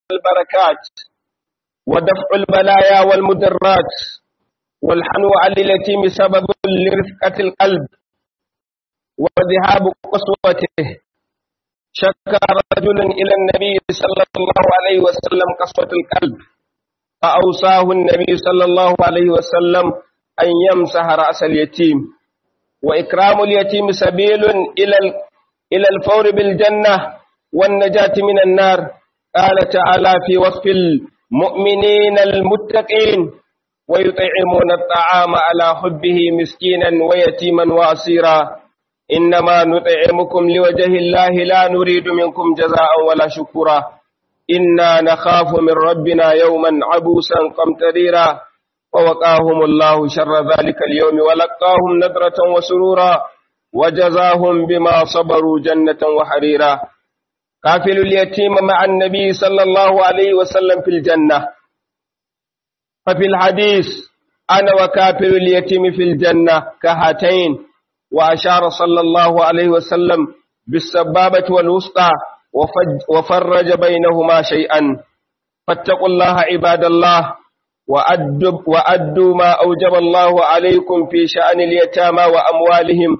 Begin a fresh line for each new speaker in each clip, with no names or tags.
والبركات ودفع البلايا والمضرات، والحنو على اليتيم سبب لرفقة القلب وذهاب قسوته. شكى رجل إلى النبي صلى الله عليه وسلم قسوة القلب، فأوصاه النبي صلى الله عليه وسلم أن يمسح رأس اليتيم. وإكرام اليتيم سبيل إلى الفور بالجنة والنجاة من النار. قال تعالى في وصف المؤمنين المتقين: ويطعمون الطعام على حبه مسكينا ويتيما وأسيرا إنما نطعمكم لوجه الله لا نريد منكم جزاء ولا شكورا إنا نخاف من ربنا يوما عبوسا قمطريرا ووقاهم الله شر ذلك اليوم ولقاهم نضرة وسرورا وجزاهم بما صبروا جنة وحريرا. كافل اليتيم مع النبي صلى الله عليه وسلم في الجنة. ففي الحديث: أنا وكافل اليتيم في الجنة كهاتين، وأشار صلى الله عليه وسلم بالسبابة والوسطى وفرج بينهما شيئا. فاتقوا الله عباد الله، وأدوا ما أوجب الله عليكم في شأن اليتامى وأموالهم،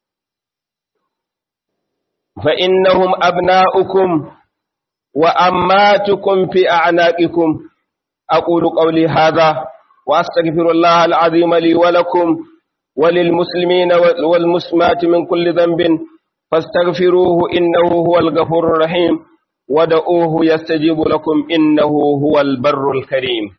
فإنهم أبناؤكم وأماتكم في أعناقكم. أقول قولي هذا وأستغفر الله العظيم لي ولكم وللمسلمين والمسلمات من كل ذنب فاستغفروه إنه هو الغفور الرحيم، ودعوه يستجيب لكم إنه هو البر الكريم.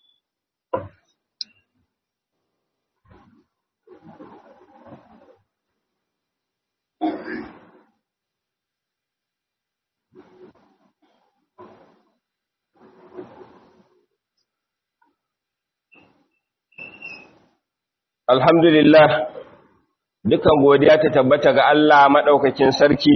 Alhamdulillah, dukan godiya ta tabbata ga Allah maɗaukakin sarki,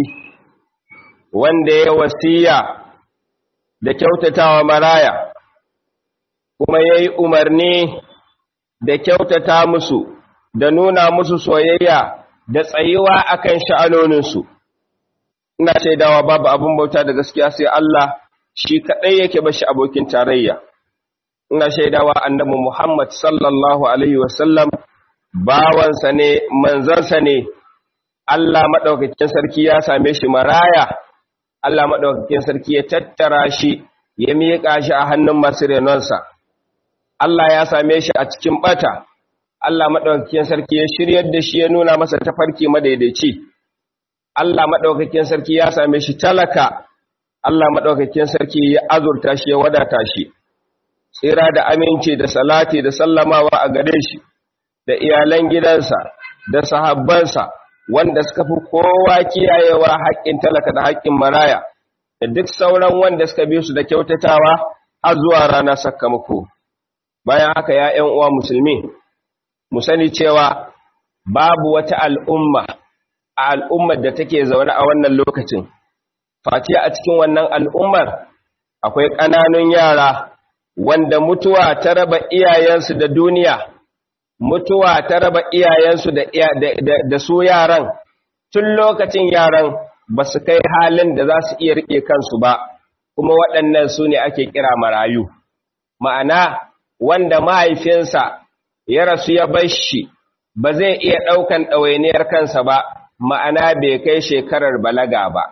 wanda ya wasiya da kyautatawa maraya, kuma ya yi umarni da kyautata musu, da nuna musu soyayya da tsayuwa akan sha'anoninsu. Ina shaidawa babu abin bauta da gaskiya sai Allah, shi kaɗai yake bashi abokin tarayya. Ina shaidawa annabi Muhammad sallallahu alaihi wasallam bawansa ne, manzansa ne. Allah maɗaukakin sarki ya same shi maraya, Allah maɗaukakin sarki ya tattara shi, ya miƙa shi a hannun masu renonsa. Allah ya same shi a cikin ɓata, Allah maɗaukakin sarki ya shiryar da shi, ya nuna masa tafarki madaidaici. Allah maɗaukakin sarki ya same shi talaka, Allah maɗaukakin sarki ya azurta shi, ya wadata shi. Tsira da aminci da salati da sallamawa a gare shi, da iyalan gidansa, da sahabbansa, wanda suka fi kowa kiyayewa haƙƙin talaka da haƙƙin maraya, da duk sauran wanda suka bi su da kyautatawa har zuwa ranar sakamako. Bayan haka ya ƴan uwa musulmi, mu sani cewa babu wata al'umma a al'ummar da take zaune a wannan lokacin, face a cikin wannan al'ummar akwai ƙananun yara wanda mutuwa ta raba iyayensu da duniya, mutuwa ta raba iyayensu da su yaran, tun lokacin yaran ba su kai halin da za su iya riƙe kansu ba, kuma waɗannan su ne ake kira marayu. Ma'ana, wanda mahaifinsa ya rasu ya bar shi, ba zai iya ɗaukan ɗawainiyar kansa ba, ma'ana bai kai shekarar balaga ba.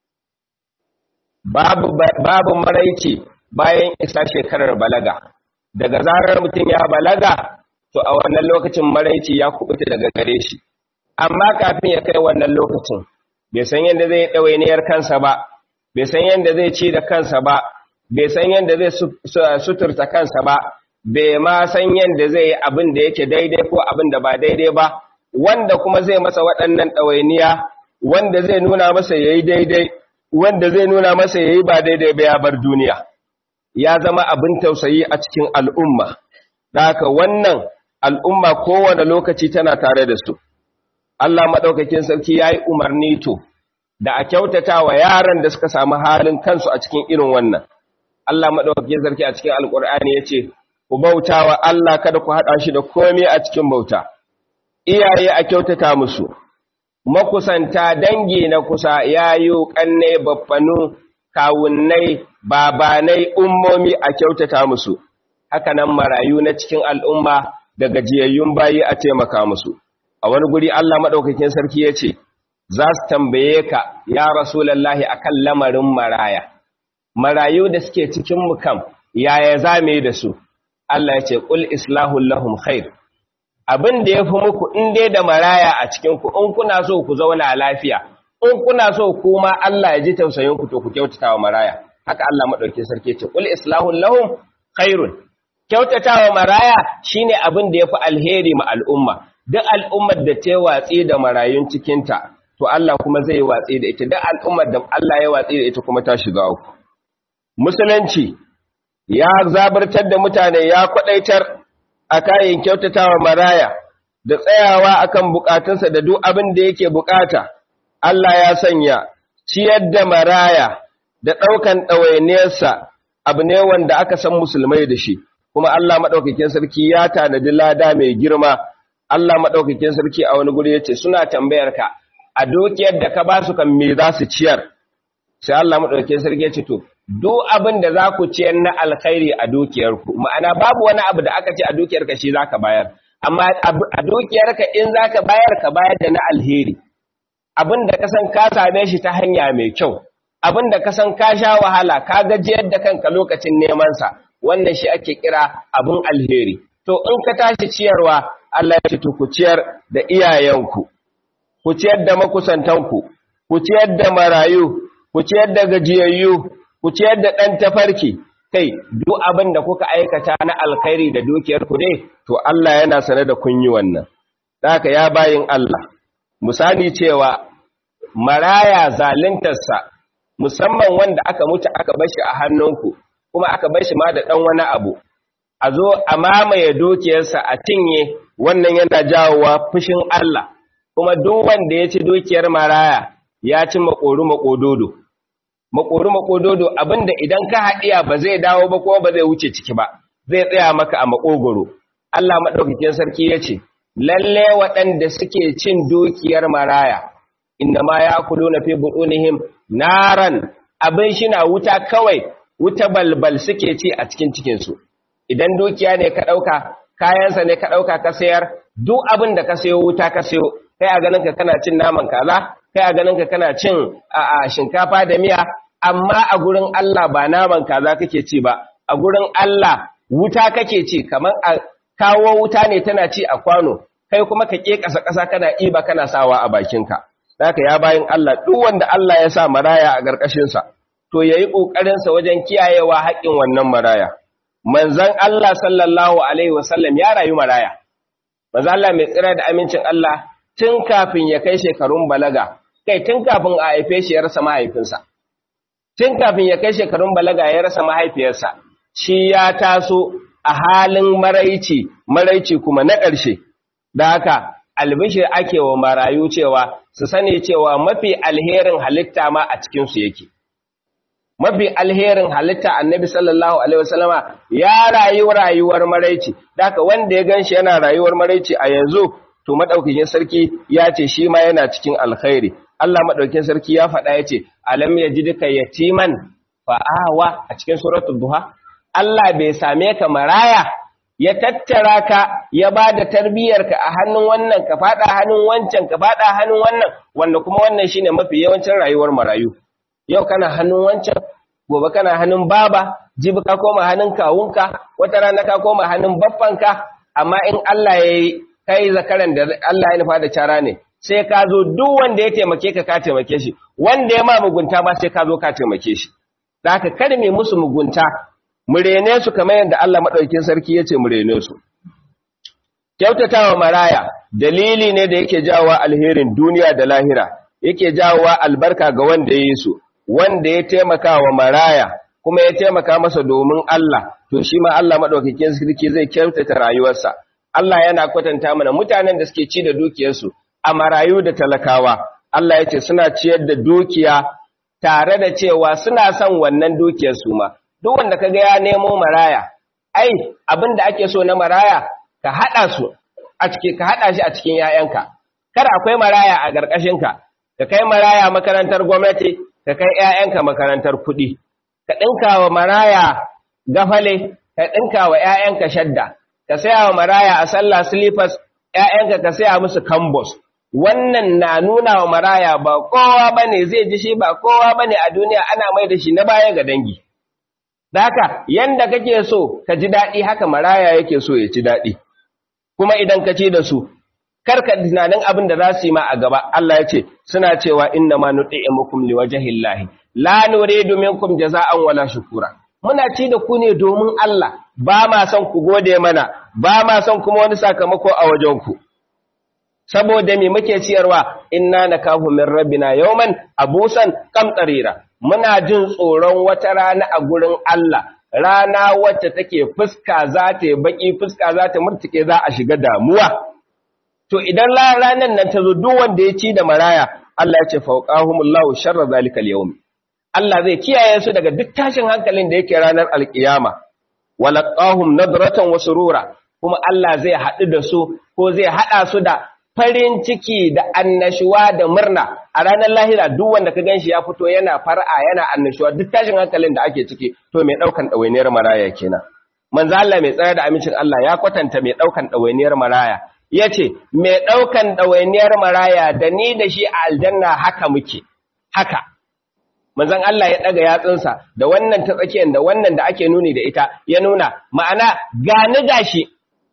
Babu maraici bayan isa shekarar balaga. Daga zarar mutum ya balaga, to a wannan lokacin maraici ya kubuta daga gare shi. Amma kafin ya kai wannan lokacin, bai san yadda zai ɗawainiyar kansa ba, bai san yadda zai ci da kansa ba, bai san yadda zai suturta kansa ba, bai ma san yadda zai yi abin da yake daidai ko abin da ba daidai ba, wanda kuma zai masa waɗannan ɗawainiya, wanda zai nuna masa ya yi daidai, wanda zai nuna masa ya yi ba daidai ba, ya bar duniya. Ya zama abin tausayi a cikin al'umma, da haka wannan al'umma kowane lokaci tana tare da su. Allah maɗaukakin sarki ya yi umarni to, da a kyautata wa yaran da suka samu halin kansu a cikin irin wannan. Allah maɗaukakin sarki a cikin Alƙur'ani ya ce, ku bauta wa Allah, kada ku haɗa shi da komai a cikin bauta. Iyaye a kyautata musu, makusanta dangi na kusa, yayu, ƙanne, baffanu, kawunnai, babanai, ummomi a kyautata musu, haka nan marayu na cikin al'umma da gajiyayyun bayi a taimaka musu. A wani guri Allah maɗaukakin sarki ya ce, za su tambaye ka, ya Rasulallahi, a kan lamarin maraya. Marayu da suke cikin mukam, yaya za mu yi da su? Allah ya ce, ƙul islahun lahum khair. Abin da ya fi muku in dai da maraya a cikinku, in kuna so ku zauna lafiya, in kuna so kuma Allah ya ji tausayinku to ku kyautata wa maraya. Haka Allah maɗaukakin sarki ya ce, ƙul islahun lahum khairun. Kyautata wa maraya shine abin da ya fi alheri ma al'umma. Duk al'ummar da ta watsi da marayun cikinta, to Allah kuma zai watsi da ita. Duk al'ummar da Allah ya watsi da ita kuma ta shiga uku. Musulunci ya zabartar da mutane, ya kwadaitar a kayan kyautatawa maraya da tsayawa akan bukatunsa da duk abin da yake bukata. Allah ya sanya ciyar da maraya da ɗaukan ɗawainiyarsa abu ne wanda aka san musulmai da shi, kuma Allah maɗaukakin sarki ya tanadi lada mai girma. Allah maɗaukakin sarki a wani guri ya ce, suna tambayar ka, a dukiyar da ka ba su kan me za su ciyar? Sai Allah maɗaukakin sarki ya ce, to, duk abin da za ku ciyar na alkhairi a dukiyarku, ma'ana babu wani abu da aka ce a dukiyarka shi za ka bayar, amma a dukiyarka in za ka bayar da na alheri. Abin da ka san ka same shi ta hanya mai kyau, abin da ka san ka sha wahala, ka gajiyar da kanka lokacin nemansa, wannan shi ake kira abin alheri. To, in ka tashi ciyarwa, Allah ya ce, to, ku ciyar da iyayenku, ku ciyar da makusantanku, ku ciyar da marayu, ku ciyar da gajiyayyu, ku ciyar da ɗan tafarki, kai, duk abin da kuka aikata na alkhairi da dukiyarku dai, to Allah yana sane da kun yi wannan. Haka ya bayin Allah, musani cewa maraya zaluntarsa, musamman wanda aka mutu aka bashi a hannunku, kuma aka bashi ma da ɗan wani abu, a zo a mamaye dukiyarsa a cinye, wannan yana jawowa fushin Allah, kuma duk wanda ya ci dukiyar maraya ya ci maƙoru-maƙododo. Maƙoru-maƙododo abinda idan ka haɗiya ba zai dawo ba ko ba zai wuce ciki ba, zai tsaya maka a maƙogoro. Allah maɗaukakin sarki ya ce, lalle waɗanda suke cin dukiyar maraya, inda ma ya kudu na fi buɗunihim naran, abin shi na wuta kawai, wuta balbal suke ci a cikin cikinsu. Idan dukiya ne ka ɗauka, kayansa ne ka ɗauka ka sayar, duk abin da ka sayo wuta ka sayo, kai a ganin ka kana cin naman kaza, kai a ganin ka kana cin shinkafa da miya, amma a gurin Allah ba naman kaza kake ci ba, a gurin Allah wuta kake ci, kamar a kawo wuta ne tana ci a kwano, kai kuma ka ke ƙasa kana iba kana sawa a bakinka. Haka ya bayin Allah, duk wanda Allah ya sa maraya a ƙarƙashinsa, to yayi ƙoƙarinsa wajen kiyayewa haƙƙin wannan maraya. Manzon Allah sallallahu alaihi wasallam ya rayu maraya. Manzon Allah mai tsira da amincin Allah tun kafin ya kai shekarun balaga, kai tun kafin a haife shi ya rasa mahaifinsa. Tun kafin ya kai shekarun balaga ya rasa mahaifiyarsa, shi ya taso a halin maraici kuma na ƙarshe. Da haka albishir ake wa marayu cewa su sani cewa mafi alherin halitta ma a cikinsu yake. Mafi alherin halitta annabi sallallahu alaihi wasallama ya rayu rayuwar maraici. Da haka wanda ya ganshi yana rayuwar maraici a yanzu, to madaukakin sarki ya ce shi ma yana cikin alkhairi. Allah madaukakin sarki ya faɗa ya ce, alam yajidka yatiman fa'awa a cikin suratul duha. Allah bai same ka maraya, ya tattara ka, ya ba da tarbiyyarka a hannun wannan, ka faɗa hannun wancan, ka faɗa hannun wannan, wanda kuma wannan shine mafi yawancin rayuwar marayu. Yau kana hannun wancan, gobe kana hannun baba, jibi ka koma hannun kawunka, wata rana ka koma hannun baffanka, amma in Allah ya yi kai zakaran da Allah ya nufa da cara ne, sai ka zo duk wanda ya taimake ka taimake shi, wanda ya ma mugunta ba sai ka zo ka taimake shi. Da haka kada mai musu mugunta, mu rene su kamar yadda Allah maɗaukin sarki ya ce mu rene su. Kyautatawa maraya dalili ne da yake jawowa alherin duniya da lahira, yake jawowa albarka ga wanda ya yi su, wanda ya taimaka wa maraya kuma ya taimaka masa domin Allah, to shi ma Allah maɗaukakin sarki zai kyautata rayuwarsa. Allah yana kwatanta mana mutanen da suke ci da dukiyarsu a marayu da talakawa. Allah ya ce suna ciyar da dukiya tare da cewa suna son wannan dukiyar su ma. Duk wanda kaga ya nemo maraya, ai abin da ake so na maraya ka haɗa su a ciki, ka haɗa shi a cikin ‘ya'yanka. Kada akwai maraya a ƙarƙashinka, ka kai maraya makarantar gwamnati, ka kai ‘ya'yanka makarantar kuɗi. ka ɗinka wa maraya gafale, ka ɗinka wa ‘ya'yanka shadda, ka saya wa maraya a sallah silifas, ‘ya'yanka ka saya musu kambos. Wannan na nuna wa maraya ba kowa ba ne, zai ji shi ba kowa ba ne a duniya, ana mai da shi na baya ga dangi. Daka, yanda kake so ka ji daɗi haka maraya yake so ya ci daɗi. Kuma idan ka ci da su, karka tunanin abin da za su yi ma a gaba, Allah ya ce, suna cewa inna ma nuti'imukum liwajhillahi la nuridu minkum jaza'an wala shukura. Muna ci da ku ne domin Allah, ba ma son ku gode mana, ba ma son kuma wani sakamako a wajenku. Saboda me muke ciyarwa, inna nakahu min rabbina yawman abusan qamtarira. Muna jin tsoron wata rana a gurin Allah, rana wacce take fuska za ta yi baki, fuska za ta murtuke, za a shiga damuwa. To idan ranar nan ta zo duk wanda ya ci da maraya, Allah ya ce fawqahumullahu sharra zalikal yawm. Allah zai kiyaye su daga duk tashin hankalin da yake ranar alkiyama. Walaqahum nadratan wa surura, kuma Allah zai haɗu da su ko zai haɗa su da farin ciki da annashuwa da murna a ranar lahira. Duk wanda ka ganshi ya fito yana far'a yana annashuwa duk tashin hankalin da ake ciki, to mai daukan dawainiyar maraya kenan. Manzo Allah mai tsare da amincin Allah ya kwatanta mai daukan dawainiyar maraya, yace mai daukan dawainiyar maraya da ni da shi a aljanna haka muke, haka. Manzon Allah ya daga yatsunsa da wannan ta tsakiyar da wannan da ake nuni da ita, ya nuna ma'ana gani gashi.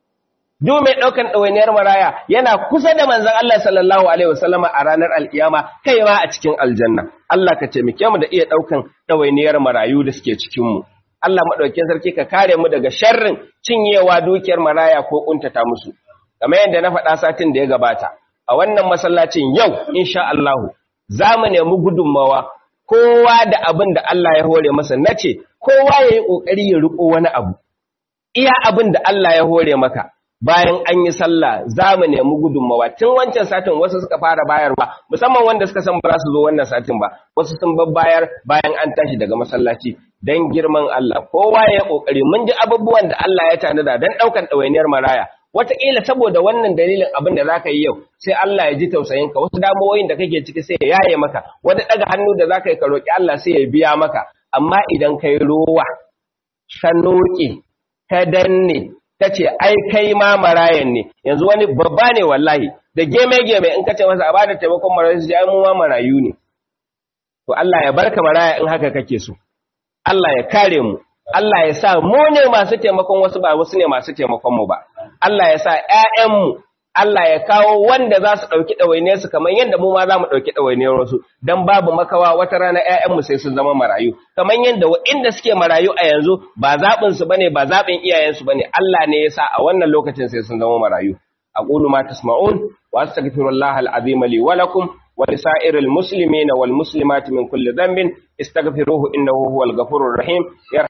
Duk mai ɗaukan ɗawainiyar maraya yana kusa da manzon Allah sallallahu Alaihi wasallama a ranar al'iyama, kai ma a cikin aljanna. Allah ka taimake mu da iya ɗaukan ɗawainiyar marayu da suke cikinmu. Allah maɗaukin sarki ka kare mu daga sharrin cinyewa dukiyar maraya ko ƙuntata musu. Kamar yadda na faɗa satin da ya gabata, a wannan masallacin yau, insha Allahu, za mu nemi gudunmawa kowa da abin da Allah ya hore masa. Na ce, kowa ya yi ƙoƙari ya riƙo wani abu, iya abin da Allah ya hore maka. Bayan an yi sallah za mu nemi gudunmawa. Tun wancan satin wasu suka fara bayarwa, musamman wanda suka san ba su zo wannan satin ba, wasu sun babbayar bayan an tashi daga masallaci. Dan girman Allah, kowa ya kokari. Mun ji abubuwan da Allah ya tanada dan daukan ɗawainiyar maraya. Wataƙila saboda wannan dalilin abin da zaka yi yau, sai Allah ya ji tausayinka. Wasu damuwoyin da kake ciki sai ya yaye maka. Wani daga hannu da zaka yi ka roki Allah sai ya biya maka. Amma idan kai rowa, ka noke, ka danne, ta ce ai kai ma marayan ne. Yanzu wani babba ne wallahi, da geme-geme in ka ce masa a bada taimakon marayu su ai mu ma marayu ne. To Allah ya barka maraya in haka kake so. Allah ya kare mu, Allah ya sa mu ne masu taimakon wasu ba wasu ne masu taimakon mu ba. Allah ya sa ƴaƴanmu, Allah ya kawo wanda za su ɗauki ɗawainiyar su kamar yadda mu ma za mu ɗauki ɗawainiyar wasu, don babu makawa wata rana ƴaƴanmu sai sun zama marayu. Kamar yadda waɗanda suke marayu a yanzu ba zaɓinsu ba ne, ba zaɓin iyayensu ba ne, Allah ne ya sa a wannan lokacin sai sun zama marayu. أقول ما تسمعون وأستغفر الله العظيم لي ولكم ولسائر المسلمين والمسلمات من كل ذنب استغفروه إنه هو الغفور الرحيم.